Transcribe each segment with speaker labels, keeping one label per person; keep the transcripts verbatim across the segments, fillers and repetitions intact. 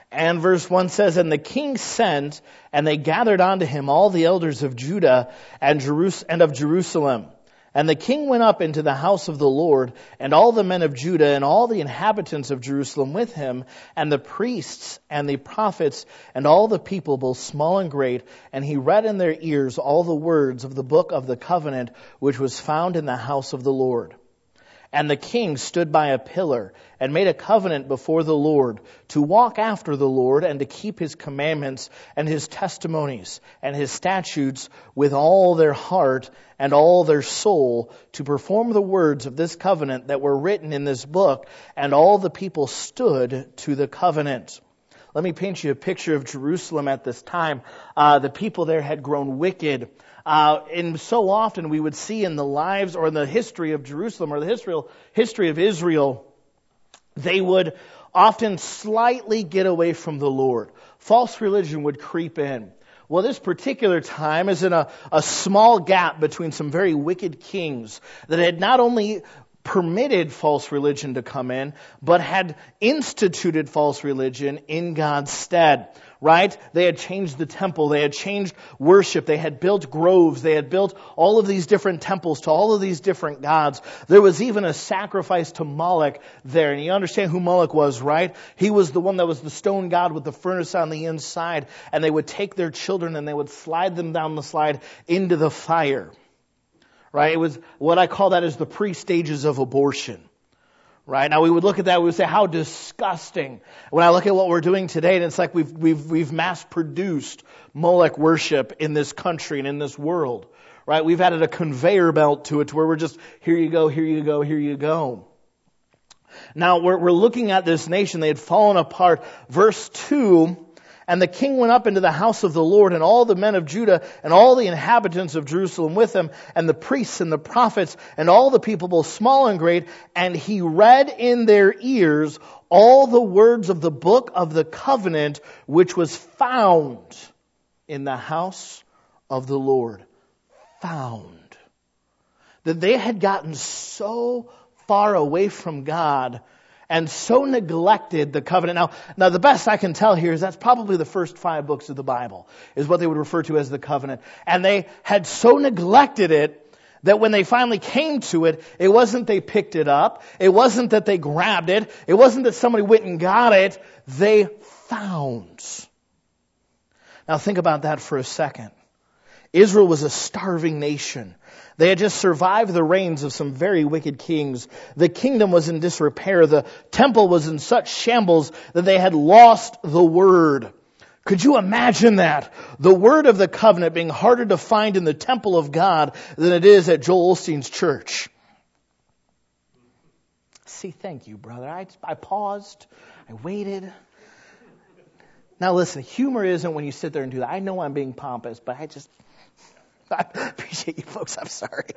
Speaker 1: And verse one says, and the king sent, and they gathered unto him all the elders of Judah and, Jerus- and of Jerusalem. And the king went up into the house of the Lord, and all the men of Judah and all the inhabitants of Jerusalem with him, and the priests and the prophets and all the people, both small and great. And he read in their ears all the words of the book of the covenant, which was found in the house of the Lord. And the king stood by a pillar and made a covenant before the Lord to walk after the Lord and to keep his commandments and his testimonies and his statutes with all their heart and all their soul, to perform the words of this covenant that were written in this book. And all the people stood to the covenant. Let me paint you a picture of Jerusalem at this time. Uh, the people there had grown wicked. Uh, and so often we would see in the lives or in the history of Jerusalem or the history, history of Israel, they would often slightly get away from the Lord. False religion would creep in. Well, this particular time is in a, a small gap between some very wicked kings that had not only permitted false religion to come in, but had instituted false religion in God's stead. Right? They had changed the temple. They had changed worship. They had built groves. They had built all of these different temples to all of these different gods. There was even a sacrifice to Moloch there. And you understand who Moloch was, right? He was the one that was the stone god with the furnace on the inside. And they would take their children and they would slide them down the slide into the fire. Right? It was what I call that is the pre-stages of abortion. Right? Now we would look at that, we would say, how disgusting. When I look at what we're doing today, and it's like we've we've we've mass produced Molech worship in this country and in this world. Right? We've added a conveyor belt to it to where we're just, here you go, here you go, here you go. Now we're we're looking at this nation, they had fallen apart. Verse two, and the king went up into the house of the Lord, and all the men of Judah, and all the inhabitants of Jerusalem with him, and the priests and the prophets, and all the people, both small and great, and he read in their ears all the words of the book of the covenant, which was found in the house of the Lord. Found. That they had gotten so far away from God and so neglected the covenant. Now, now the best I can tell here is that's probably the first five books of the Bible, is what they would refer to as the covenant. And they had so neglected it that when they finally came to it, it wasn't they picked it up. It wasn't that they grabbed it. It wasn't that somebody went and got it. They found. Now think about that for a second. Israel was a starving nation. They had just survived the reigns of some very wicked kings. The kingdom was in disrepair. The temple was in such shambles that they had lost the word. Could you imagine that? The word of the covenant being harder to find in the temple of God than it is at Joel Osteen's church. See, thank you, brother. I, I paused. I waited. Now listen, humor isn't when you sit there and do that. I know I'm being pompous, but I just... I appreciate you folks. I'm sorry.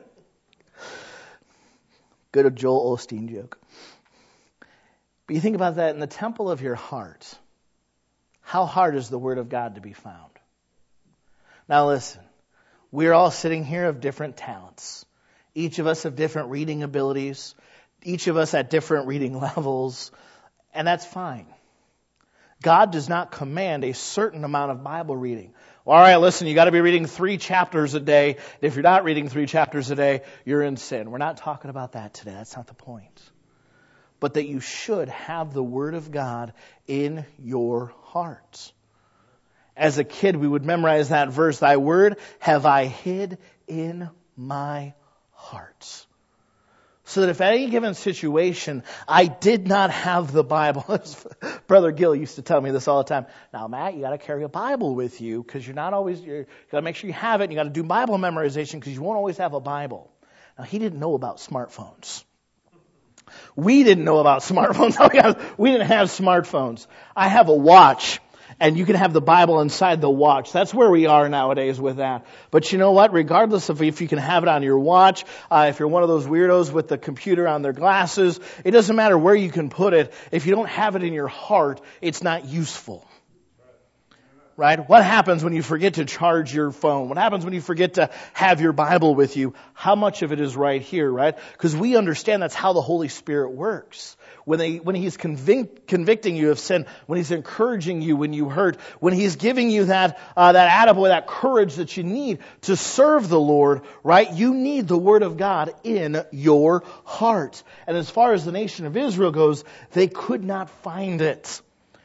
Speaker 1: Good old Joel Osteen joke. But you think about that in the temple of your heart. How hard is the Word of God to be found? Now listen, we're all sitting here of different talents. Each of us have different reading abilities. Each of us at different reading levels. And that's fine. God does not command a certain amount of Bible reading. All right, listen, you got to be reading three chapters a day. If you're not reading three chapters a day, you're in sin. We're not talking about that today. That's not the point. But that you should have the Word of God in your heart. As a kid, we would memorize that verse, "Thy word have I hid in my heart." So that if at any given situation, I did not have the Bible. Brother Gill used to tell me this all the time. Now, Matt, you got to carry a Bible with you because you're not always, you're, you got to make sure you have it. And you got to do Bible memorization because you won't always have a Bible. Now, he didn't know about smartphones. We didn't know about smartphones. We didn't have smartphones. I have a watch. And you can have the Bible inside the watch. That's where we are nowadays with that. But you know what? Regardless of if you can have it on your watch, uh, if you're one of those weirdos with the computer on their glasses, it doesn't matter where you can put it. If you don't have it in your heart, it's not useful. right? What happens when you forget to charge your phone? What happens when you forget to have your Bible with you? How much of it is right here, right? Because we understand that's how the Holy Spirit works. When they, when He's convic- convicting you of sin, when He's encouraging you when you hurt, when He's giving you that, uh, that attaboy, that courage that you need to serve the Lord, right? You need the Word of God in your heart. And as far as the nation of Israel goes, they could not find it.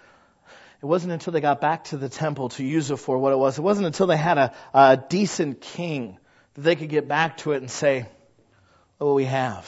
Speaker 1: It wasn't until they got back to the temple to use it for what it was. It wasn't until they had a, a decent king that they could get back to it and say, look what we have.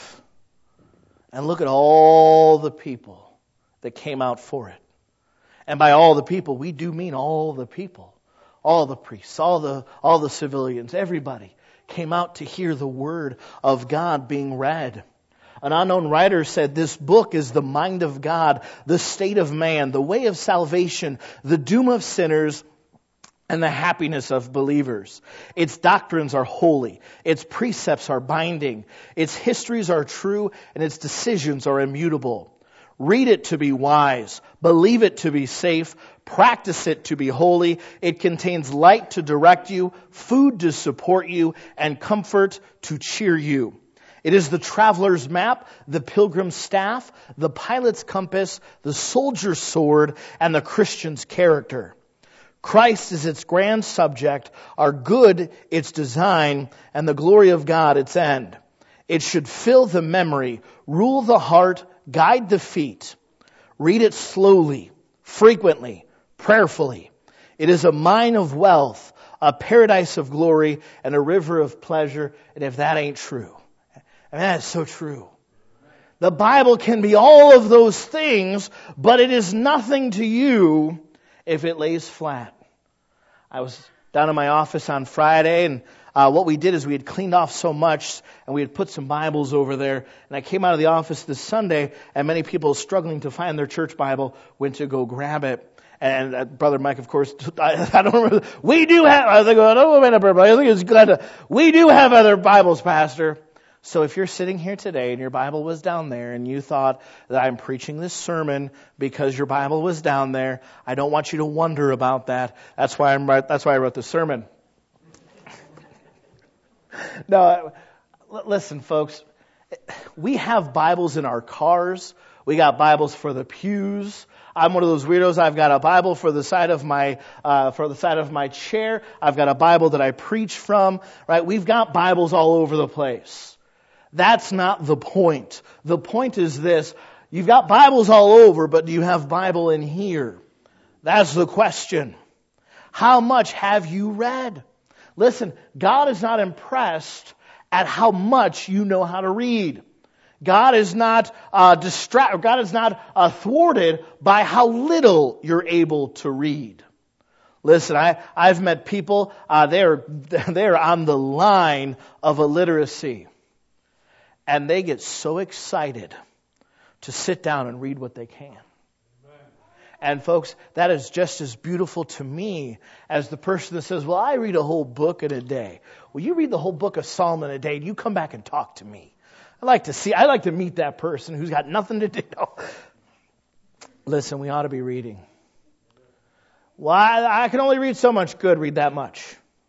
Speaker 1: And look at all the people that came out for it. And by all the people, we do mean all the people. All the priests, all the, all the civilians, everybody came out to hear the word of God being read. An unknown writer said this book is the mind of God, the state of man, the way of salvation, the doom of sinners, and the happiness of believers. Its doctrines are holy. Its precepts are binding. Its histories are true, and its decisions are immutable. Read it to be wise. Believe it to be safe. Practice it to be holy. It contains light to direct you, food to support you, and comfort to cheer you. It is the traveler's map, the pilgrim's staff, the pilot's compass, the soldier's sword, and the Christian's character. Christ is its grand subject, our good its design, and the glory of God its end. It should fill the memory, rule the heart, guide the feet. Read it slowly, frequently, prayerfully. It is a mine of wealth, a paradise of glory, and a river of pleasure. And if that ain't true, and that is so true. The Bible can be all of those things, but it is nothing to you if it lays flat. I was down in my office on Friday, and uh, what we did is we had cleaned off so much, and we had put some Bibles over there. And I came out of the office this Sunday, and many people struggling to find their church Bible went to go grab it. And uh, Brother Mike, of course, I, I don't remember. We do have, I think, oh, wait a minute, I think it's glad to, we do have other Bibles, Pastor. So if you're sitting here today and your Bible was down there and you thought that I'm preaching this sermon because your Bible was down there, I don't want you to wonder about that. That's why I'm that's why I wrote the sermon. No, listen, folks. We have Bibles in our cars. We got Bibles for the pews. I'm one of those weirdos. I've got a Bible for the side of my uh, for the side of my chair. I've got a Bible that I preach from. Right? We've got Bibles all over the place. That's not the point. The point is this. You've got Bibles all over, but do you have Bible in here? That's the question. How much have you read? Listen, God is not impressed at how much you know how to read. God is not uh, distracted. God is not uh, thwarted by how little you're able to read. Listen, I, I've met people, uh, they're, they're on the line of illiteracy. And they get so excited to sit down and read what they can. Amen. And folks, that is just as beautiful to me as the person that says, well, I read a whole book in a day. Well, you read the whole book of Psalm in a day and you come back and talk to me. I like to see, I like to meet that person who's got nothing to do. Listen, we ought to be reading. Well, I, I can only read so much. Good, read that much.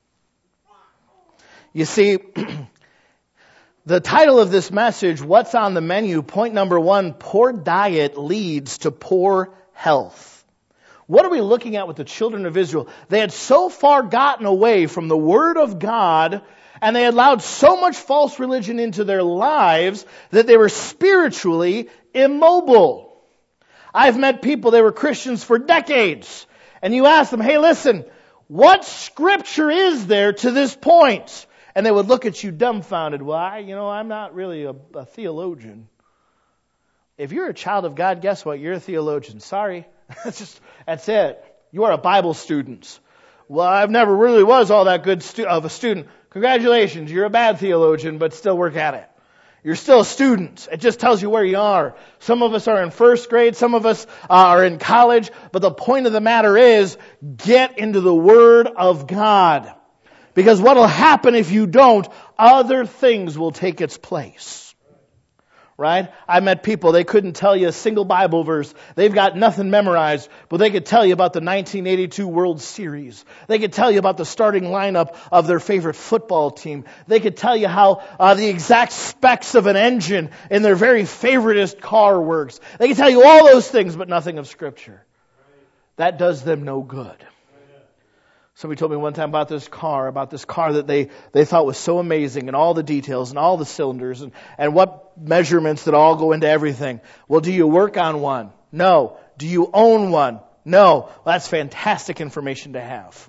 Speaker 1: You see, the title of this message, What's on the Menu? Point number one, poor diet leads to poor health. What are we looking at with the children of Israel? They had so far gotten away from the Word of God, and they allowed so much false religion into their lives that they were spiritually immobile. I've met people, they were Christians for decades, and you ask them, hey, listen, what scripture is there to this point? And they would look at you dumbfounded. Well, I, you know, I'm not really a, a theologian. If you're a child of God, guess what? You're a theologian. Sorry. That's just, that's it. You are a Bible student. Well, I've never really was all that good stu- of a student. Congratulations. You're a bad theologian, but still work at it. You're still a student. It just tells you where you are. Some of us are in first grade. Some of us are in college. But the point of the matter is, get into the Word of God. Because what will happen if you don't, other things will take its place. Right? I met people, they couldn't tell you a single Bible verse. They've got nothing memorized, but they could tell you about the nineteen eighty-two World Series. They could tell you about the starting lineup of their favorite football team. They could tell you how uh, the exact specs of an engine in their very favoriteest car works. They could tell you all those things, but nothing of Scripture. That does them no good. Somebody told me one time about this car, about this car that they, they thought was so amazing, and all the details and all the cylinders and, and what measurements that all go into everything. Well, do you work on one? No. Do you own one? No. Well, that's fantastic information to have.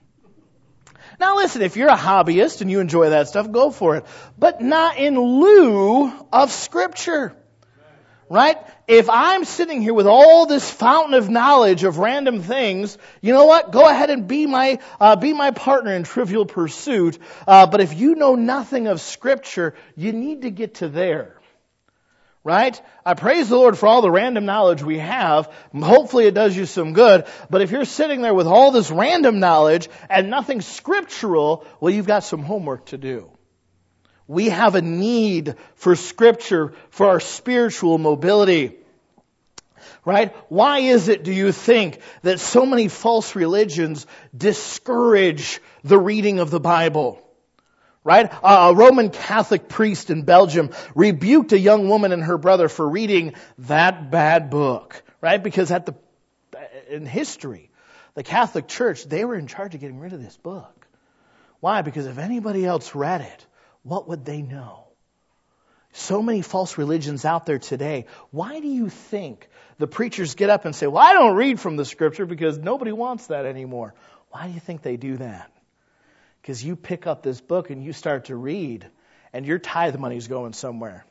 Speaker 1: Now listen, if you're a hobbyist and you enjoy that stuff, go for it. But not in lieu of Scripture. Right? If I'm sitting here with all this fountain of knowledge of random things, you know what? Go ahead and be my uh, be my partner in Trivial Pursuit. Uh, but if you know nothing of Scripture, you need to get to there. Right? I praise the Lord for all the random knowledge we have. Hopefully it does you some good. But if you're sitting there with all this random knowledge and nothing scriptural, well, you've got some homework to do. We have a need for Scripture for our spiritual mobility. Right? Why is it, do you think, that so many false religions discourage the reading of the Bible? Right? A Roman Catholic priest in Belgium rebuked a young woman and her brother for reading that bad book. Right? Because at the, in history, the Catholic Church, they were in charge of getting rid of this book. Why? Because if anybody else read it, what would they know? So many false religions out there today. Why do you think the preachers get up and say, well, I don't read from the Scripture because nobody wants that anymore? Why do you think they do that? Because you pick up this book and you start to read and your tithe money's going somewhere.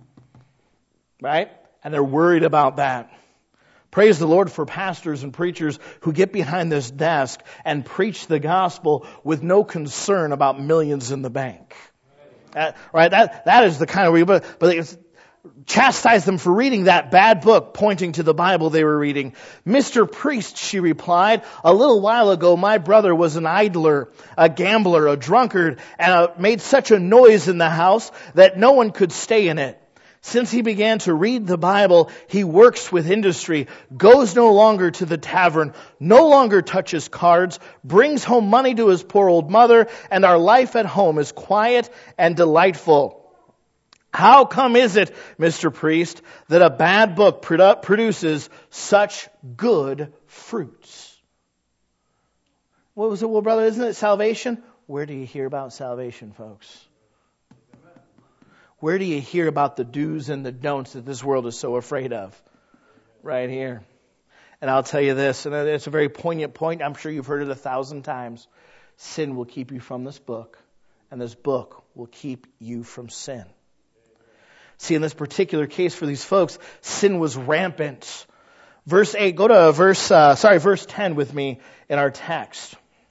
Speaker 1: Right? And they're worried about that. Praise the Lord for pastors and preachers who get behind this desk and preach the gospel with no concern about millions in the bank. Uh, right? That, that is the kind of, but, but it's, chastise them for reading that bad book pointing to the Bible they were reading. Mister Priest, she replied, a little while ago my brother was an idler, a gambler, a drunkard, and uh, made such a noise in the house that no one could stay in it. Since he began to read the Bible, he works with industry, goes no longer to the tavern, no longer touches cards, brings home money to his poor old mother, and our life at home is quiet and delightful. How come is it, Mister Priest, that a bad book produ- produces such good fruits? What was it? Well, brother, isn't it salvation? Where do you hear about salvation, folks? Where do you hear about the do's and the don'ts that this world is so afraid of? Right here. And I'll tell you this, and it's a very poignant point. I'm sure you've heard it a thousand times. Sin will keep you from this book, and this book will keep you from sin. See, in this particular case for these folks, sin was rampant. Verse eight, go to verse, uh, sorry, verse ten with me in our text.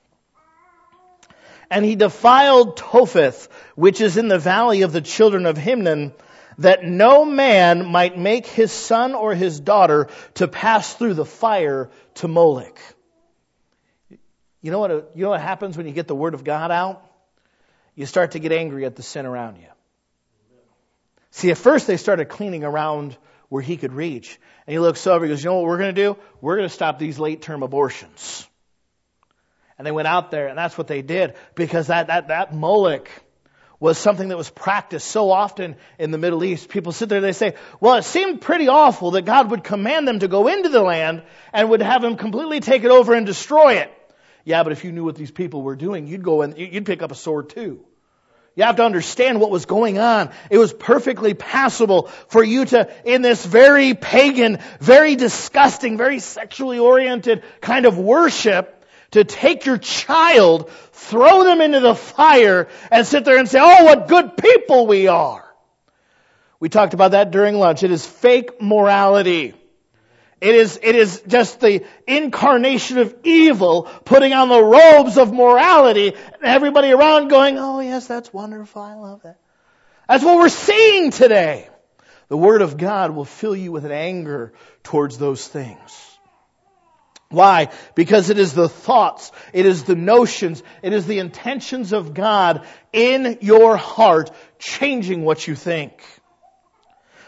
Speaker 1: And he defiled Topheth, which is in the valley of the children of Hinnom, that no man might make his son or his daughter to pass through the fire to Molech. You know what, you know what happens when you get the word of God out? You start to get angry at the sin around you. See, at first they started cleaning around where he could reach. And he looks over, he goes, you know what we're going to do? We're going to stop these late-term abortions. And they went out there, and that's what they did, because that, that, that Molech was something that was practiced so often in the Middle East. People sit there and they say, well, it seemed pretty awful that God would command them to go into the land and would have them completely take it over and destroy it. Yeah, but if you knew what these people were doing, you'd go and you'd pick up a sword too. You have to understand what was going on. It was perfectly passable for you to, in this very pagan, very disgusting, very sexually oriented kind of worship, to take your child, throw them into the fire, and sit there and say, oh, what good people we are. We talked about that during lunch. It is fake morality. It is, it is just the incarnation of evil putting on the robes of morality, and everybody around going, oh yes, that's wonderful, I love that. That's what we're seeing today. The Word of God will fill you with an anger towards those things. Why? Because it is the thoughts, it is the notions, it is the intentions of God in your heart changing what you think.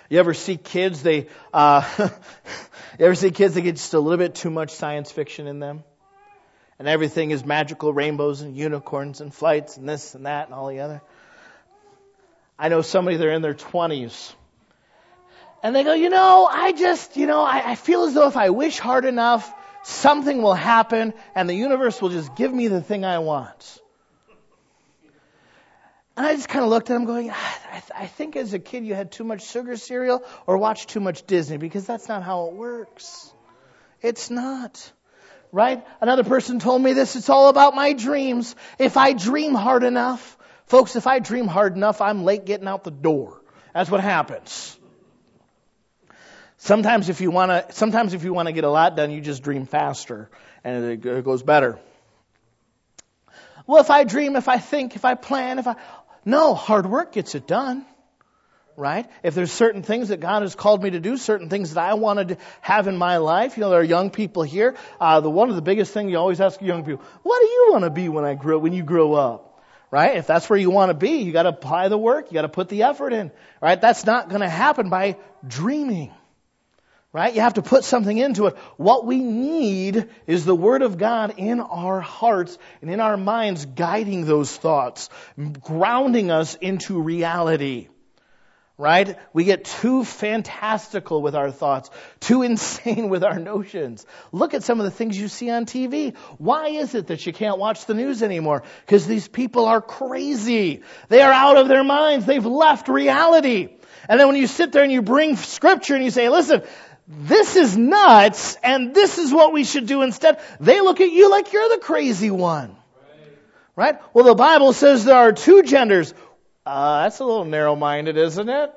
Speaker 1: You ever see kids, they, uh, you ever see kids that get just a little bit too much science fiction in them? And everything is magical rainbows and unicorns and flights and this and that and all the other. I know somebody, they're in their twenties. And they go, you know, I just, you know, I, I feel as though if I wish hard enough, something will happen and the universe will just give me the thing I want. And I just kind of looked at him going, I, th- I think as a kid you had too much sugar cereal or watched too much Disney, because that's not how it works. It's not. Right? Another person told me this, it's all about my dreams. If I dream hard enough, folks, if I dream hard enough, I'm late getting out the door. That's what happens. Sometimes if you want to, sometimes if you want to get a lot done, you just dream faster and it, it goes better. Well, if I dream, if I think, if I plan, if I, no, hard work gets it done. Right? If there's certain things that God has called me to do, certain things that I wanted to have in my life, you know, there are young people here. Uh, the one of the biggest things you always ask young people, what do you want to be when I grow, when you grow up? Right? If that's where you want to be, you got to apply the work, you got to put the effort in. Right? That's not going to happen by dreaming. Right? You have to put something into it. What we need is the Word of God in our hearts and in our minds, guiding those thoughts, grounding us into reality. Right? We get too fantastical with our thoughts, too insane with our notions. Look at some of the things you see on T V. Why is it that you can't watch the news anymore? Because these people are crazy. They are out of their minds. They've left reality. And then when you sit there and you bring Scripture and you say, listen, this is nuts and this is what we should do instead, they look at you like you're the crazy one. Right? Well, the Bible says there are two genders. Uh, that's a little narrow-minded, isn't it?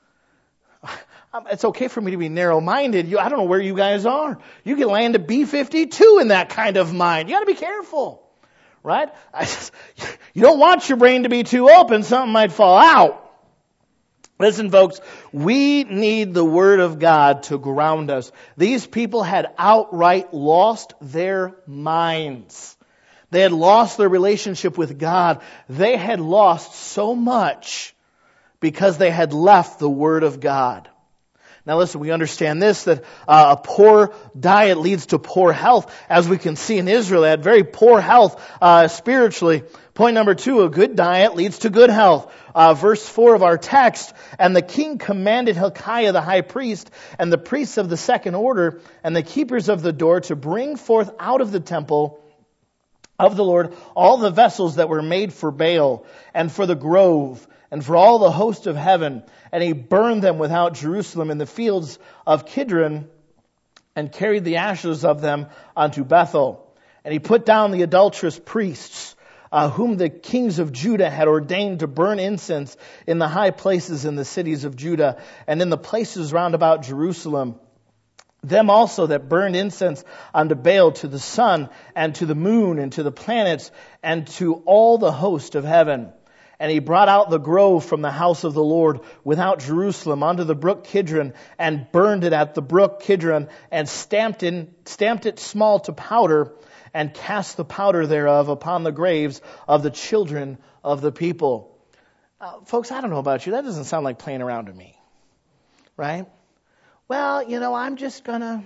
Speaker 1: It's okay for me to be narrow-minded. You, I don't know where you guys are. You can land a B fifty-two in that kind of mind. You got to be careful, right? I just, you don't want your brain to be too open. Something might fall out. Listen, folks, we need the Word of God to ground us. These people had outright lost their minds. They had lost their relationship with God. They had lost so much because they had left the Word of God. Now listen, we understand this, that uh, a poor diet leads to poor health. As we can see in Israel, they had very poor health uh, spiritually. Point number two, a good diet leads to good health. Uh, verse four of our text, and the king commanded Hilkiah the high priest and the priests of the second order and the keepers of the door to bring forth out of the temple of the Lord all the vessels that were made for Baal and for the grove and for all the host of heaven. And he burned them without Jerusalem in the fields of Kidron and carried the ashes of them unto Bethel. And he put down the adulterous priests, uh, whom the kings of Judah had ordained to burn incense in the high places in the cities of Judah and in the places round about Jerusalem. Them also that burned incense unto Baal, to the sun and to the moon and to the planets and to all the host of heaven. And he brought out the grove from the house of the Lord without Jerusalem unto the brook Kidron, and burned it at the brook Kidron, and stamped in, stamped it small to powder, and cast the powder thereof upon the graves of the children of the people. Uh, folks, I don't know about you. That doesn't sound like playing around to me. Right? Well, you know, I'm just gonna,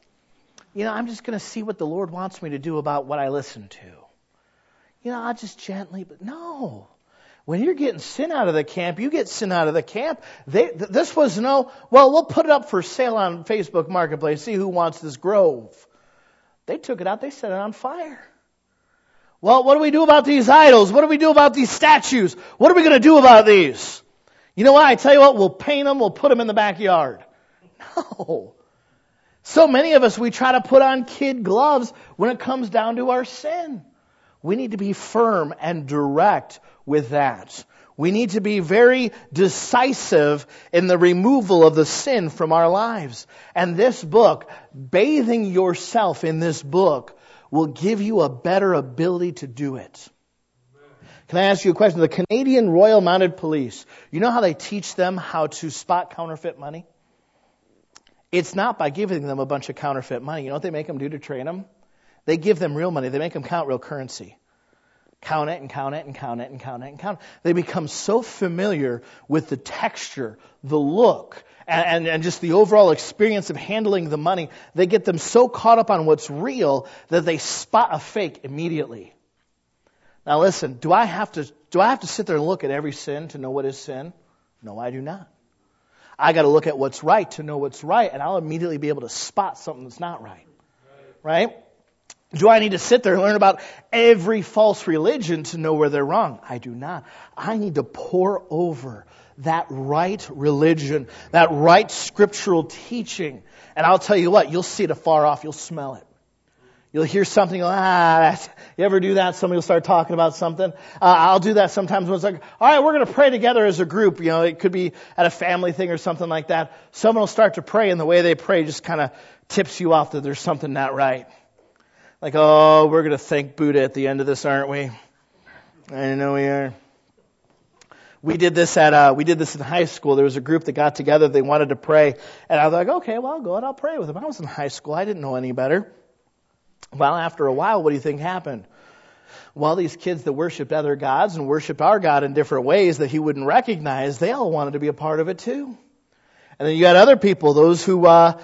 Speaker 1: you know, I'm just gonna see what the Lord wants me to do about what I listen to. You know, I'll just gently, but no. When you're getting sin out of the camp, you get sin out of the camp. They, th- this was no, well, we'll put it up for sale on Facebook Marketplace, see who wants this grove. They took it out, they set it on fire. Well, what do we do about these idols? What do we do about these statues? What are we going to do about these? You know what? I tell you what, we'll paint them, we'll put them in the backyard. No. So many of us, we try to put on kid gloves when it comes down to our sin. We need to be firm and direct with that. We need to be very decisive in the removal of the sin from our lives. And this book, bathing yourself in this book, will give you a better ability to do it. Can I ask you a question? The Canadian Royal Mounted Police, you know how they teach them how to spot counterfeit money? It's not by giving them a bunch of counterfeit money. You know what they make them do to train them? They give them real money. They make them count real currency. count it and count it and count it and count it and count it. They become so familiar with the texture, the look, and, and, and just the overall experience of handling the money. They get them so caught up on what's real that they spot a fake immediately. Now listen, do I have to do I have to sit there and look at every sin to know what is sin? No, I do not. I got to look at what's right to know what's right, and I'll immediately be able to spot something that's not right. Right? Do I need to sit there and learn about every false religion to know where they're wrong? I do not. I need to pore over that right religion, that right scriptural teaching. And I'll tell you what, you'll see it afar off, you'll smell it. You'll hear something, ah, that's, you ever do that? Somebody will start talking about something. Uh, I'll do that sometimes when it's like, all right, we're going to pray together as a group. You know, it could be at a family thing or something like that. Someone will start to pray, and the way they pray just kind of tips you off that there's something not right. Like, oh, we're going to thank Buddha at the end of this, aren't we? I know we are. We did this at, uh, we did this in high school. There was a group that got together. They wanted to pray. And I was like, okay, well, I'll go and I'll pray with them. I was in high school. I didn't know any better. Well, after a while, what do you think happened? Well, these kids that worshiped other gods and worshiped our God in different ways that he wouldn't recognize, they all wanted to be a part of it too. And then you had other people, those who, uh,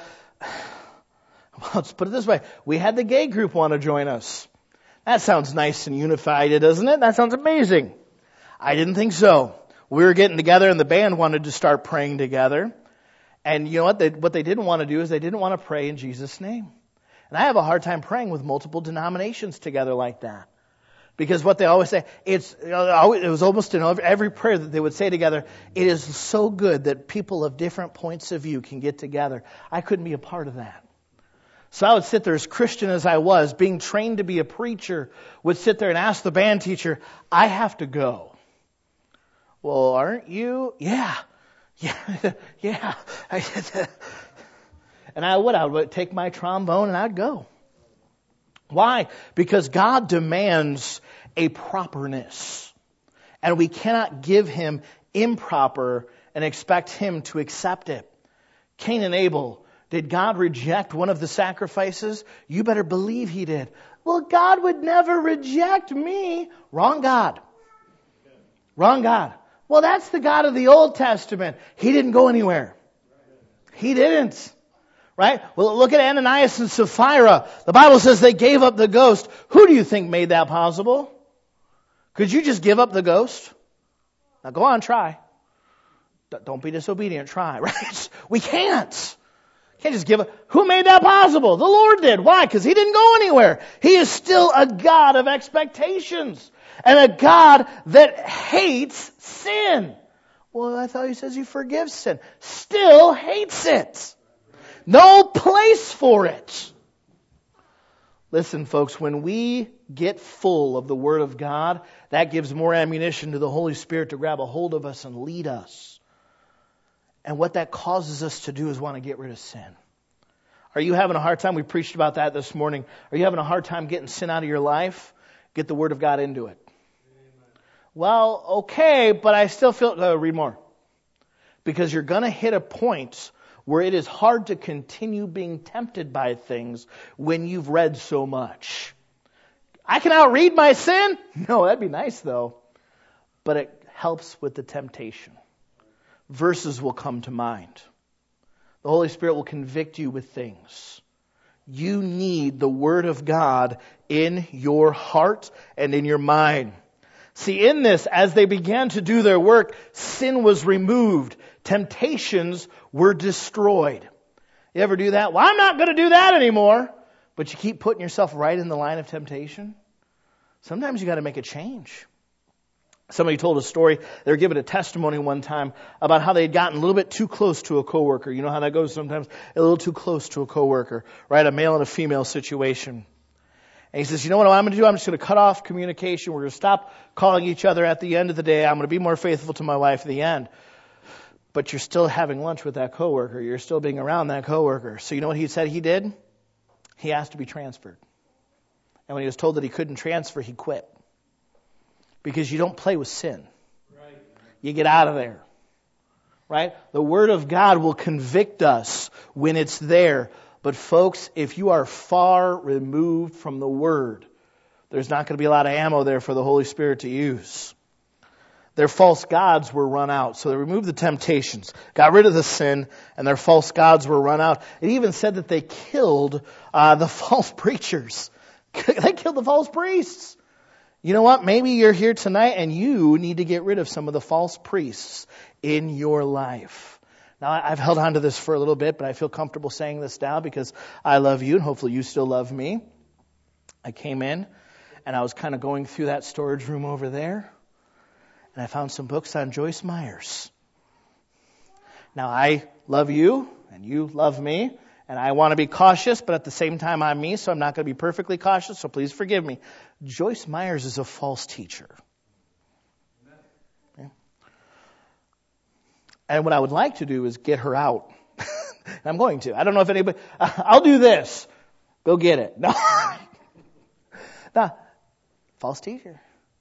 Speaker 1: well, let's put it this way. We had the gay group want to join us. That sounds nice and unified, doesn't it? That sounds amazing. I didn't think so. We were getting together and the band wanted to start praying together. And you know what? They, what they didn't want to do is they didn't want to pray in Jesus' name. And I have a hard time praying with multiple denominations together like that. Because what they always say, it's, you know, it was almost in every prayer that they would say together, it is so good that people of different points of view can get together. I couldn't be a part of that. So I would sit there as Christian as I was, being trained to be a preacher, would sit there and ask the band teacher, I have to go. Well, aren't you? Yeah. Yeah. Yeah. And I would. I would take my trombone and I'd go. Why? Because God demands a properness. And we cannot give him improper and expect him to accept it. Cain and Abel, did God reject one of the sacrifices? You better believe he did. Well, God would never reject me. Wrong God. Wrong God. Well, that's the God of the Old Testament. He didn't go anywhere. He didn't. Right? Well, look at Ananias and Sapphira. The Bible says they gave up the ghost. Who do you think made that possible? Could you just give up the ghost? Now go on, try. Don't be disobedient. Try, right? We can't. Can't just give up. Who made that possible? The Lord did. Why? Because he didn't go anywhere. He is still a God of expectations. And a God that hates sin. Well, I thought he says he forgives sin. Still hates it. No place for it. Listen, folks, when we get full of the Word of God, that gives more ammunition to the Holy Spirit to grab a hold of us and lead us. And what that causes us to do is want to get rid of sin. Are you having a hard time? We preached about that this morning. Are you having a hard time getting sin out of your life? Get the Word of God into it. Amen. Well, okay, but I still feel... Uh, read more. Because you're going to hit a point where it is hard to continue being tempted by things when you've read so much. I can outread my sin? No, that'd be nice though. But it helps with the temptation. Verses will come to mind. The Holy Spirit will convict you with things. You need the Word of God in your heart and in your mind. See, in this, as they began to do their work, sin was removed. Temptations were destroyed. You ever do that? Well, I'm not going to do that anymore. But you keep putting yourself right in the line of temptation. Sometimes you got to make a change. Somebody told a story. They were giving a testimony one time about how they had gotten a little bit too close to a coworker. You know how that goes sometimes? A little too close to a coworker, right? A male and a female situation. And he says, you know what I'm going to do? I'm just going to cut off communication. We're going to stop calling each other at the end of the day. I'm going to be more faithful to my wife at the end. But you're still having lunch with that coworker. You're still being around that coworker. So you know what he said he did? He asked to be transferred. And when he was told that he couldn't transfer, he quit. Because you don't play with sin. Right. You get out of there. Right? The Word of God will convict us when it's there. But folks, if you are far removed from the Word, there's not going to be a lot of ammo there for the Holy Spirit to use. Their false gods were run out. So they removed the temptations, got rid of the sin, and their false gods were run out. It even said that they killed uh, the false preachers. They killed the false priests. You know what? Maybe you're here tonight and you need to get rid of some of the false priests in your life. Now, I've held on to this for a little bit, but I feel comfortable saying this now because I love you and hopefully you still love me. I came in and I was kind of going through that storage room over there. And I found some books on Joyce Myers. Now, I love you, and you love me, and I want to be cautious, but at the same time, I'm me, so I'm not going to be perfectly cautious, so please forgive me. Joyce Myers is a false teacher. Okay. And what I would like to do is get her out. I'm going to. I don't know if anybody... I'll do this. Go get it. No. No. False teacher.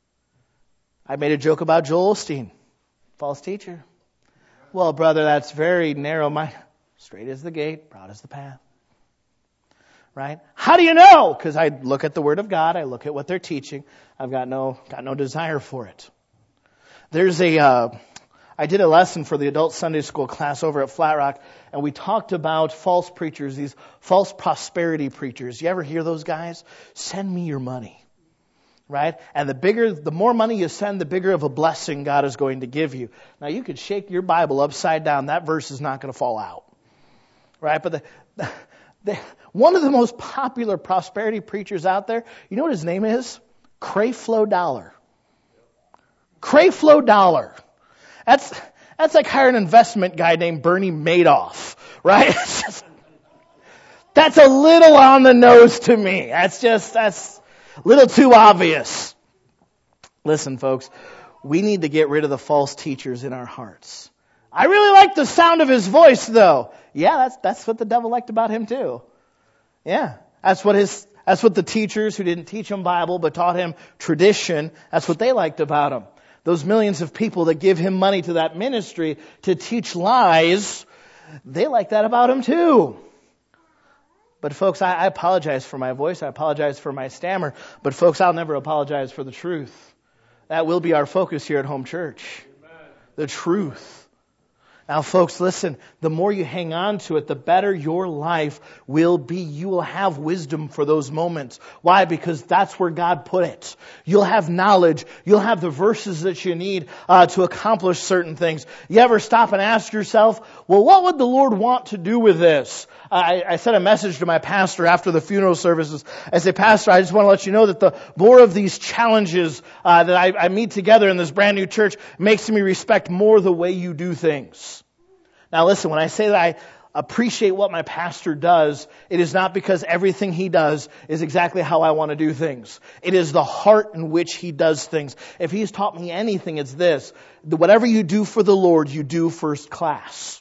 Speaker 1: I made a joke about Joel Osteen, false teacher. Well, brother, that's very narrow. My straight is the gate, broad is the path. Right? How do you know? Because I look at the Word of God, I look at what they're teaching. I've got no got no desire for it. There's a. Uh, I did a lesson for the adult Sunday school class over at Flat Rock, and we talked about false preachers, these false prosperity preachers. You ever hear those guys? Send me your money. Right? And the bigger, the more money you send, the bigger of a blessing God is going to give you. Now, you could shake your Bible upside down. That verse is not going to fall out. Right? But the, the, the, one of the most popular prosperity preachers out there, you know what his name is? Creflo Dollar. Creflo Dollar. That's, that's like hiring an investment guy named Bernie Madoff. Right? That's a little on the nose to me. That's just, that's... little too obvious. Listen, folks, we need to get rid of the false teachers in our hearts. I really like the sound of his voice, though. Yeah, that's that's what the devil liked about him, too. Yeah, that's what his that's what the teachers who didn't teach him Bible but taught him tradition, that's what they liked about him. Those millions of people that give him money to that ministry to teach lies, they like that about him, too. But folks, I, I apologize for my voice. I apologize for my stammer. But folks, I'll never apologize for the truth. That will be our focus here at Home Church. Amen. The truth. Now, folks, listen, the more you hang on to it, the better your life will be. You will have wisdom for those moments. Why? Because that's where God put it. You'll have knowledge. You'll have the verses that you need uh, to accomplish certain things. You ever stop and ask yourself, well, what would the Lord want to do with this? I, I sent a message to my pastor after the funeral services. I said, Pastor, I just want to let you know that the more of these challenges uh, that I, I meet together in this brand new church makes me respect more the way you do things. Now listen, when I say that I appreciate what my pastor does, it is not because everything he does is exactly how I want to do things. It is the heart in which he does things. If he's taught me anything, it's this. Whatever you do for the Lord, you do first class.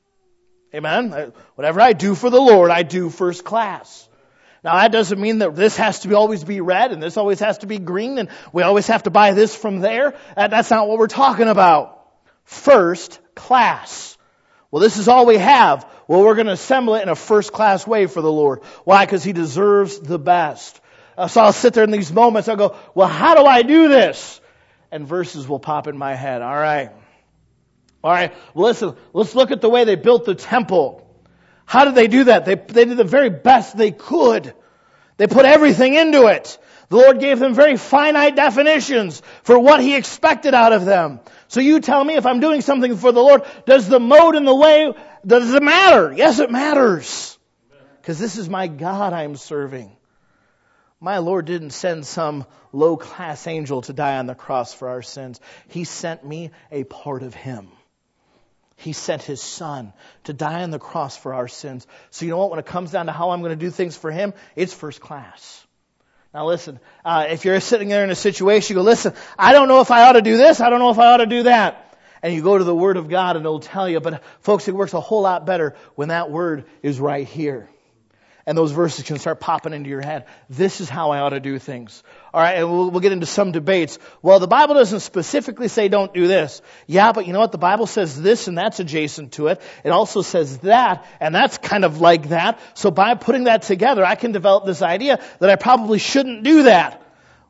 Speaker 1: Amen? Whatever I do for the Lord, I do first class. Now that doesn't mean that this has to be always be red and this always has to be green and we always have to buy this from there. That's not what we're talking about. First class. Well, this is all we have. Well, we're going to assemble it in a first-class way for the Lord. Why? Because He deserves the best. Uh, so I'll sit there in these moments. I'll go, well, how do I do this? And verses will pop in my head. All right. All right. Well, listen, let's look at the way they built the temple. How did they do that? They, they did the very best they could. They put everything into it. The Lord gave them very finite definitions for what He expected out of them. So you tell me, if I'm doing something for the Lord, does the mode and the way, does it matter? Yes, it matters. Because this is my God I'm serving. My Lord didn't send some low-class angel to die on the cross for our sins. He sent me a part of Him. He sent His Son to die on the cross for our sins. So you know what? When it comes down to how I'm going to do things for Him, it's first class. Now listen, uh, if you're sitting there in a situation, you go, listen, I don't know if I ought to do this, I don't know if I ought to do that. And you go to the Word of God and it'll tell you. But folks, it works a whole lot better when that Word is right here. And those verses can start popping into your head. This is how I ought to do things. All right, and we'll, we'll get into some debates. Well, the Bible doesn't specifically say don't do this. Yeah, but you know what? The Bible says this and that's adjacent to it. It also says that, and that's kind of like that. So by putting that together, I can develop this idea that I probably shouldn't do that.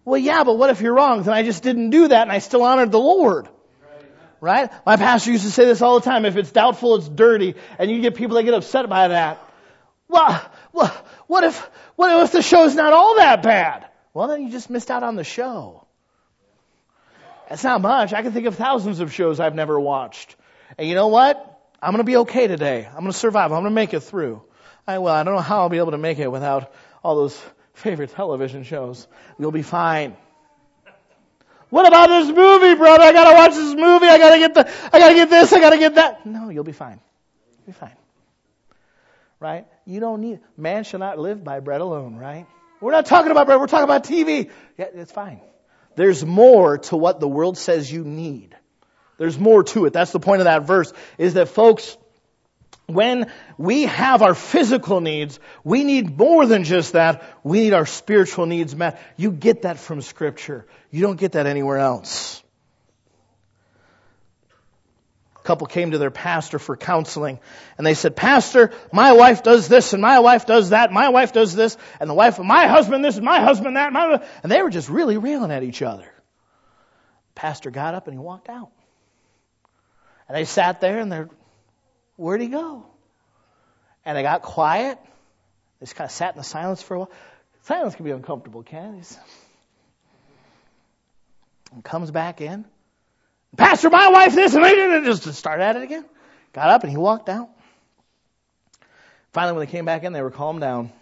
Speaker 1: Well, yeah, but what if you're wrong? Then I just didn't do that and I still honored the Lord. Right? My pastor used to say this all the time. If it's doubtful, it's dirty. And you get people that get upset by that. Well, well what if, what if the show's not all that bad? Well, then you just missed out on the show. That's not much. I can think of thousands of shows I've never watched. And you know what? I'm going to be okay today. I'm going to survive. I'm going to make it through. I, well, I don't know how I'll be able to make it without all those favorite television shows. We'll be fine. What about this movie, brother? I gotta watch this movie. I gotta get the, I gotta get this. I gotta get that. No, you'll be fine. You'll be fine. Right? You don't need, man shall not live by bread alone, right? We're not talking about bread. We're talking about T V. Yeah, it's fine. There's more to what the world says you need. There's more to it. That's the point of that verse, is that folks, when we have our physical needs, we need more than just that. We need our spiritual needs met. You get that from Scripture. You don't get that anywhere else. A couple came to their pastor for counseling, and they said, Pastor, my wife does this, and my wife does that, my wife does this, and the wife of my husband this, and my husband that, my... and they were just really railing at each other. Pastor got up and he walked out. And they sat there, and they're, where'd he go? And they got quiet. They just kind of sat in the silence for a while. Silence can be uncomfortable, can't it? And comes back in. Pastor, my wife this, and they just start at it again. Got up and he walked out. Finally, when they came back in, they were calmed down.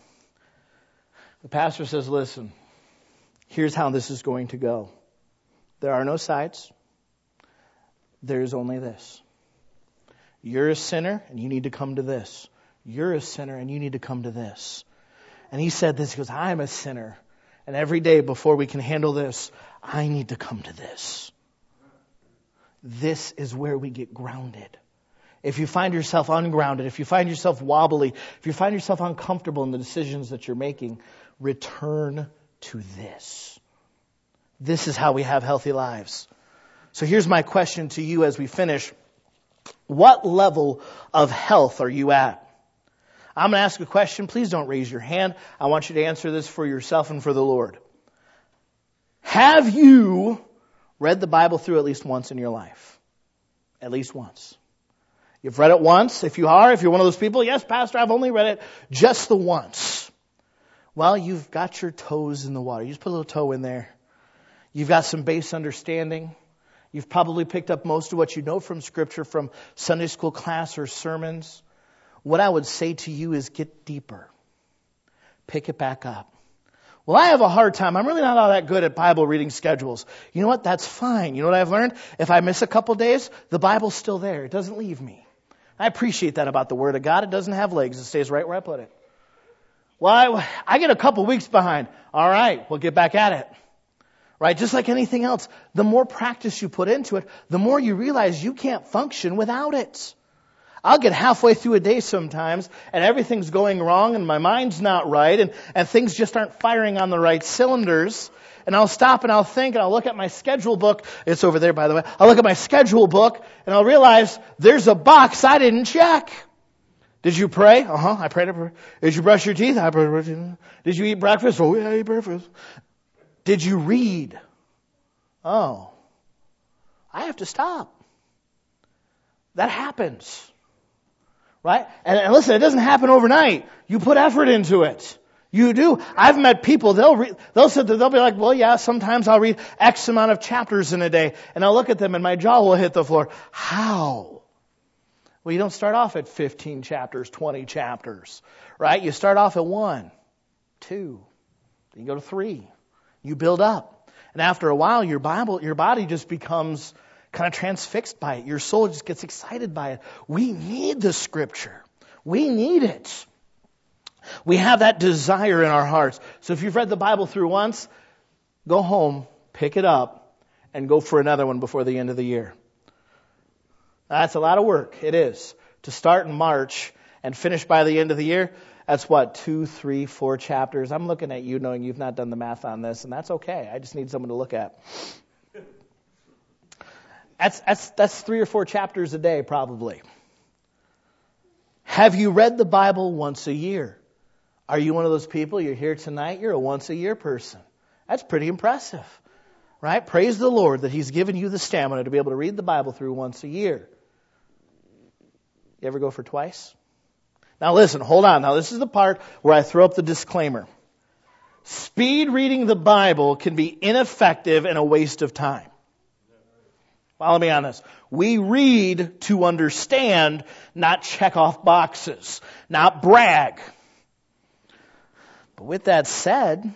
Speaker 1: The pastor says, listen, here's how this is going to go. There are no sides. There's only this. You're a sinner and you need to come to this. You're a sinner and you need to come to this. And he said this, he goes, I'm a sinner. And every day before we can handle this, I need to come to this. This is where we get grounded. If you find yourself ungrounded, if you find yourself wobbly, if you find yourself uncomfortable in the decisions that you're making, return to this. This is how we have healthy lives. So here's my question to you as we finish. What level of health are you at? I'm going to ask a question. Please don't raise your hand. I want you to answer this for yourself and for the Lord. Have you read the Bible through at least once in your life? At least once. You've read it once. If you are, if you're one of those people, yes, Pastor, I've only read it just the once. Well, you've got your toes in the water. You just put a little toe in there. You've got some base understanding. You've probably picked up most of what you know from Scripture from Sunday school class or sermons. What I would say to you is get deeper. Pick it back up. Well, I have a hard time. I'm really not all that good at Bible reading schedules. You know what? That's fine. You know what I've learned? If I miss a couple days, the Bible's still there. It doesn't leave me. I appreciate that about the Word of God. It doesn't have legs. It stays right where I put it. Well, I, I get a couple weeks behind. All right, we'll get back at it. Right? Just like anything else, the more practice you put into it, the more you realize you can't function without it. I'll get halfway through a day sometimes and everything's going wrong and my mind's not right and, and things just aren't firing on the right cylinders. And I'll stop and I'll think and I'll look at my schedule book. It's over there, by the way. I'll look at my schedule book and I'll realize there's a box I didn't check. Did you pray? Uh-huh, I prayed. Did you brush your teeth? I brushed your teeth. Did you eat breakfast? Oh, yeah, I ate breakfast. Did you read? Oh, I have to stop. That happens. Right? And, and listen, it doesn't happen overnight. You put effort into it. You do. I've met people, they'll read, they'll sit there, they'll be like, well, yeah, sometimes I'll read X amount of chapters in a day. And I'll look at them and my jaw will hit the floor. How? Well, you don't start off at fifteen chapters, twenty chapters. Right? You start off at one, two, then you go to three. You build up. And after a while, your Bible, your body just becomes kind of transfixed by it. Your soul just gets excited by it. We need the Scripture. We need it. We have that desire in our hearts. So if you've read the Bible through once, go home, pick it up, and go for another one before the end of the year. That's a lot of work. It is. To start in March and finish by the end of the year, that's what, two, three, four chapters. I'm looking at you knowing you've not done the math on this, and that's okay. I just need someone to look at. That's, that's, that's three or four chapters a day, probably. Have you read the Bible once a year? Are you one of those people, you're here tonight, you're a once a year person. That's pretty impressive, right? Praise the Lord that He's given you the stamina to be able to read the Bible through once a year. You ever go for twice? Now listen, hold on. Now this is the part where I throw up the disclaimer. Speed reading the Bible can be ineffective and a waste of time. Follow me on this. We read to understand, not check off boxes, not brag. But with that said,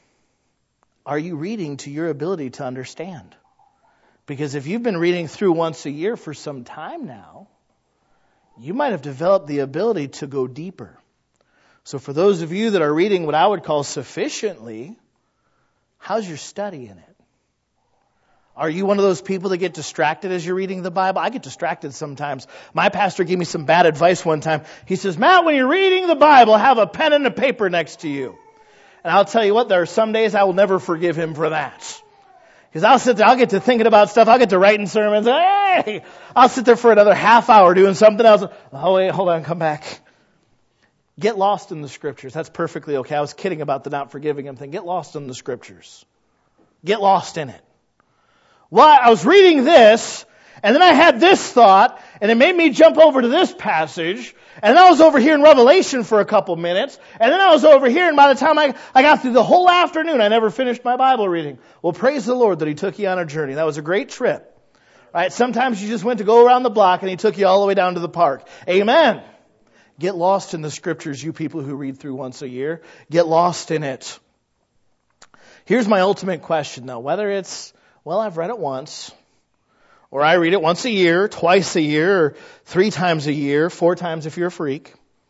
Speaker 1: are you reading to your ability to understand? Because if you've been reading through once a year for some time now, you might have developed the ability to go deeper. So for those of you that are reading what I would call sufficiently, how's your study in it? Are you one of those people that get distracted as you're reading the Bible? I get distracted sometimes. My pastor gave me some bad advice one time. He says, Matt, when you're reading the Bible, have a pen and a paper next to you. And I'll tell you what, there are some days I will never forgive him for that. Because I'll sit there, I'll get to thinking about stuff, I'll get to writing sermons, hey! I'll sit there for another half hour doing something else. Oh wait, hold on, come back. Get lost in the Scriptures. That's perfectly okay. I was kidding about the not forgiving him thing. Get lost in the Scriptures. Get lost in it. Well, I was reading this, and then I had this thought, and it made me jump over to this passage, and then I was over here in Revelation for a couple minutes, and then I was over here, and by the time I, I got through the whole afternoon, I never finished my Bible reading. Well, praise the Lord that He took you on a journey. That was a great trip. Right? Sometimes you just went to go around the block, and He took you all the way down to the park. Amen. Get lost in the Scriptures, you people who read through once a year. Get lost in it. Here's my ultimate question, though. Whether it's, well, I've read it once, or I read it once a year, twice a year, or three times a year, four times if you're a freak.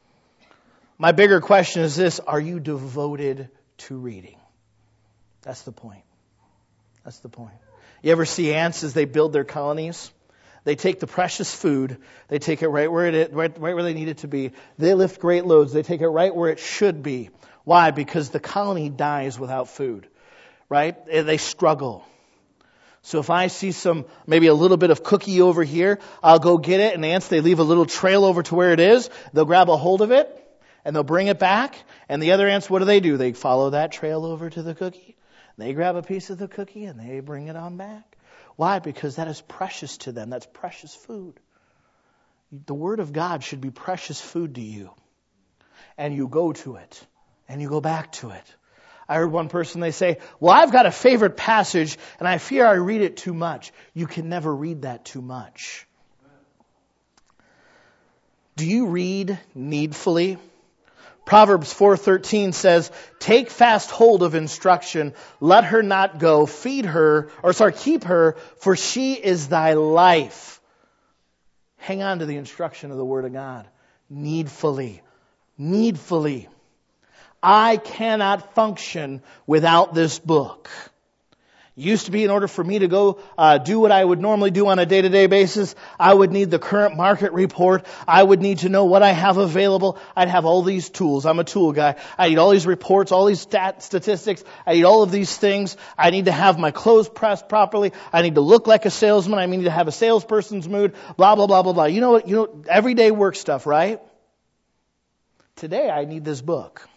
Speaker 1: My bigger question is this: are you devoted to reading? That's the point. That's the point. You ever see ants as they build their colonies? They take the precious food, they take it right where it is, right, right where they need it to be. They lift great loads, they take it right where it should be. Why? Because the colony dies without food, right? They struggle. So if I see some, maybe a little bit of cookie over here, I'll go get it, and the ants, they leave a little trail over to where it is. They'll grab a hold of it, and they'll bring it back. And the other ants, what do they do? They follow that trail over to the cookie. They grab a piece of the cookie, and they bring it on back. Why? Because that is precious to them. That's precious food. The Word of God should be precious food to you. And you go to it. And you go back to it. I heard one person, they say, well, I've got a favorite passage, and I fear I read it too much. You can never read that too much. Do you read needfully? Proverbs four thirteen says, take fast hold of instruction, let her not go, feed her, or sorry, keep her, for she is thy life. Hang on to the instruction of the Word of God. Needfully. Needfully. I cannot function without this book. It used to be in order for me to go uh, do what I would normally do on a day-to-day basis, I would need the current market report. I would need to know what I have available. I'd have all these tools. I'm a tool guy. I need all these reports, all these stat statistics. I need all of these things. I need to have my clothes pressed properly. I need to look like a salesman. I need to have a salesperson's mood. Blah, blah, blah, blah, blah. You know what? You know, everyday work stuff, right? Today, I need this book.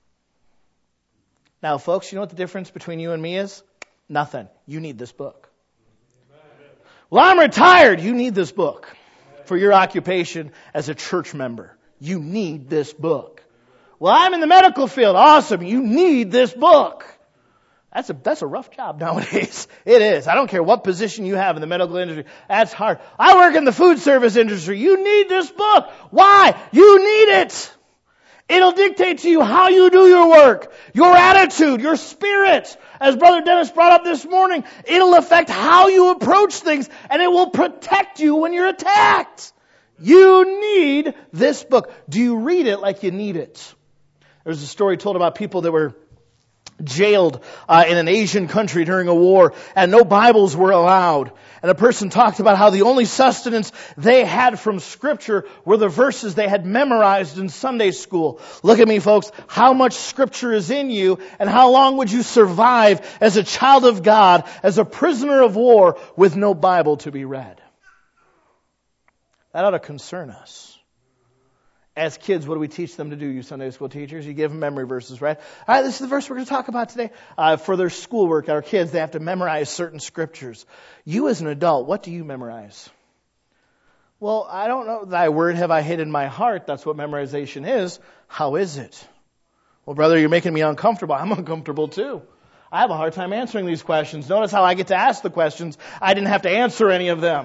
Speaker 1: Now, folks, you know what the difference between you and me is? Nothing. You need this book. Well, I'm retired. You need this book for your occupation as a church member. You need this book. Well, I'm in the medical field. Awesome. You need this book. That's a, that's a rough job nowadays. It is. I don't care what position you have in the medical industry. That's hard. I work in the food service industry. You need this book. Why? You need it. It'll dictate to you how you do your work, your attitude, your spirit. As Brother Dennis brought up this morning, it'll affect how you approach things, and it will protect you when you're attacked. You need this book. Do you read it like you need it? There's a story told about people that were jailed uh, in an Asian country during a war, and no Bibles were allowed. And a person talked about how the only sustenance they had from Scripture were the verses they had memorized in Sunday school. Look at me, folks. How much Scripture is in you, and how long would you survive as a child of God, as a prisoner of war, with no Bible to be read? That ought to concern us. as kids, what do we teach them to do, you Sunday school teachers? You give them memory verses, right? All right, this is the verse we're going to talk about today. Uh, for their schoolwork, our kids, they have to memorize certain scriptures. You as an adult, what do you memorize? Well, I don't know. Thy word have I hid in my heart. That's what memorization is. How is it? Well, brother, you're making me uncomfortable. I'm uncomfortable too. I have a hard time answering these questions. Notice how I get to ask the questions. I didn't have to answer any of them.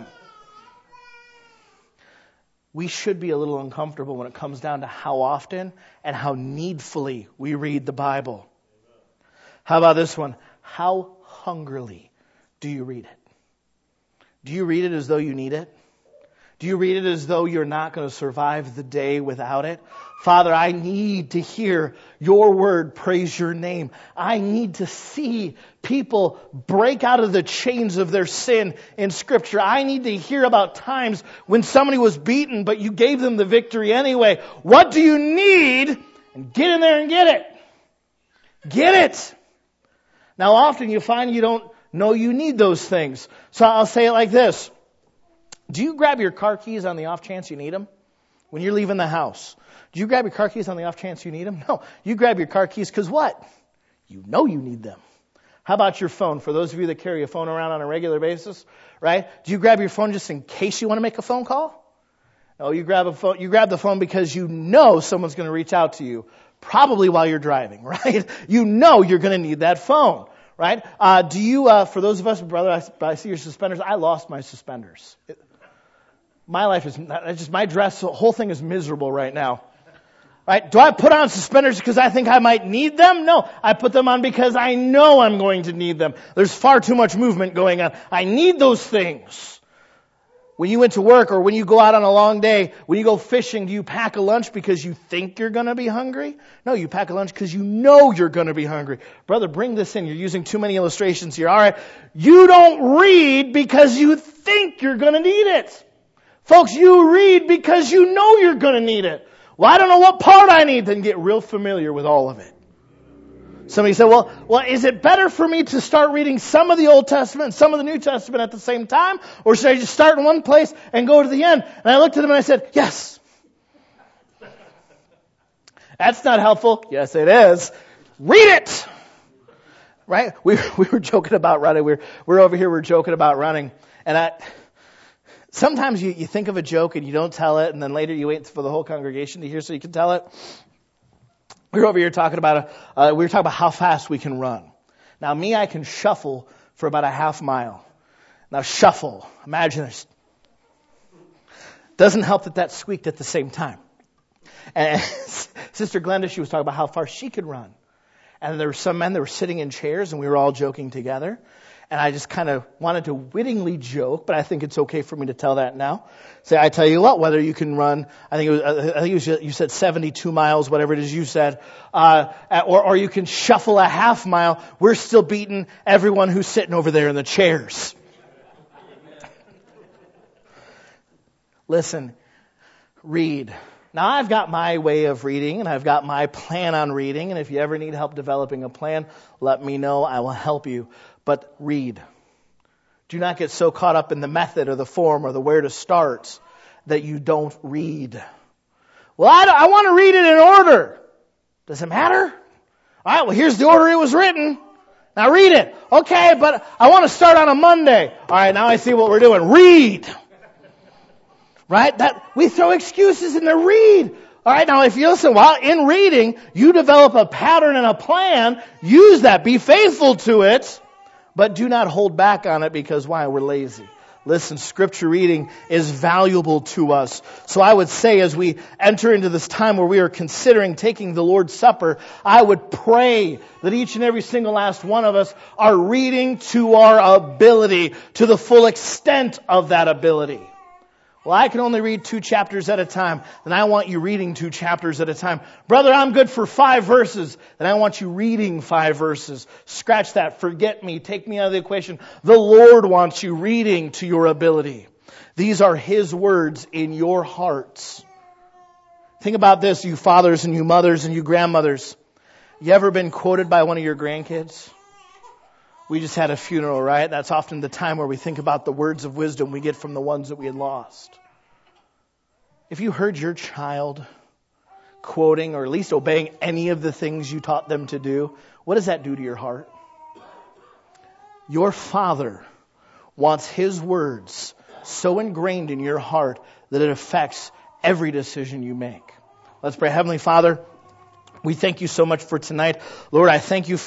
Speaker 1: We should be a little uncomfortable when it comes down to how often and how needfully we read the Bible. How about this one? How hungrily do you read it? Do you read it as though you need it? Do you read it as though you're not going to survive the day without it? Father, I need to hear your word praise your name. I need to see people break out of the chains of their sin in Scripture. I need to hear about times when somebody was beaten, but you gave them the victory anyway. What do you need? And get in there and get it. Get it. Now, often you find you don't know you need those things. So I'll say it like this. Do you grab your car keys on the off chance you need them? When you're leaving the house, do you grab your car keys on the off chance you need them? No, you grab your car keys because what? You know you need them. How about your phone? For those of you that carry a phone around on a regular basis, right? Do you grab your phone just in case you want to make a phone call? No, you grab a phone. You grab the phone because you know someone's going to reach out to you, probably while you're driving, right? You know you're going to need that phone, right? Uh, do you? Uh, for those of us, brother, I, I see your suspenders. I lost my suspenders. It, My life is not, just my dress, the whole thing is miserable right now. Right? Do I put on suspenders because I think I might need them? No, I put them on because I know I'm going to need them. There's far too much movement going on. I need those things. When you went to work or when you go out on a long day, when you go fishing, do you pack a lunch because you think you're going to be hungry? No, you pack a lunch because you know you're going to be hungry. Brother, bring this in. You're using too many illustrations here. All right. You don't read because you think you're going to need it. Folks, you read because you know you're going to need it. Well, I don't know what part I need. Then get real familiar with all of it. Somebody said, well, well, is it better for me to start reading some of the Old Testament and some of the New Testament at the same time? Or should I just start in one place and go to the end? And I looked at him and I said, yes. That's not helpful. Yes, it is. Read it. Right? We, we were joking about running. We're, we're over here, we're joking about running. And I... Sometimes you, you think of a joke and you don't tell it, and then later you wait for the whole congregation to hear so you can tell it. We were over here talking about a, uh, we were talking about how fast we can run. Now, me, I can shuffle for about a half mile. Now, shuffle. Imagine this. Doesn't help that that squeaked at the same time. And Sister Glenda, she was talking about how far she could run. And there were some men that were sitting in chairs, and we were all joking together. And I just kind of wanted to wittingly joke, but I think it's okay for me to tell that now. Say, I tell you what, whether you can run, I think it was, I think it was, you said seventy-two miles, whatever it is you said, uh, or, or you can shuffle a half mile, we're still beating everyone who's sitting over there in the chairs. Listen, read. Now, I've got my way of reading, and I've got my plan on reading, and if you ever need help developing a plan, let me know. I will help you. But read. Do not get so caught up in the method or the form or the where to start that you don't read. Well, I, I want to read it in order. Does it matter? All right, well, here's the order it was written. Now read it. Okay, but I want to start on a Monday. All right, now I see what we're doing. Read. Right? That we throw excuses in the read. All right, now if you listen, while in reading, you develop a pattern and a plan, use that. Be faithful to it. But do not hold back on it because why? We're lazy. Listen, scripture reading is valuable to us. So I would say as we enter into this time where we are considering taking the Lord's Supper, I would pray that each and every single last one of us are reading to our ability, to the full extent of that ability. Well, I can only read two chapters at a time. Then I want you reading two chapters at a time. Brother, I'm good for five verses. Then I want you reading five verses. Scratch that. Forget me. Take me out of the equation. The Lord wants you reading to your ability. These are His words in your hearts. Think about this, you fathers and you mothers and you grandmothers. You ever been quoted by one of your grandkids? We just had a funeral, right? That's often the time where we think about the words of wisdom we get from the ones that we had lost. If you heard your child quoting or at least obeying any of the things you taught them to do, what does that do to your heart? Your Father wants His words so ingrained in your heart that it affects every decision you make. Let's pray. Heavenly Father, we thank you so much for tonight. Lord, I thank you for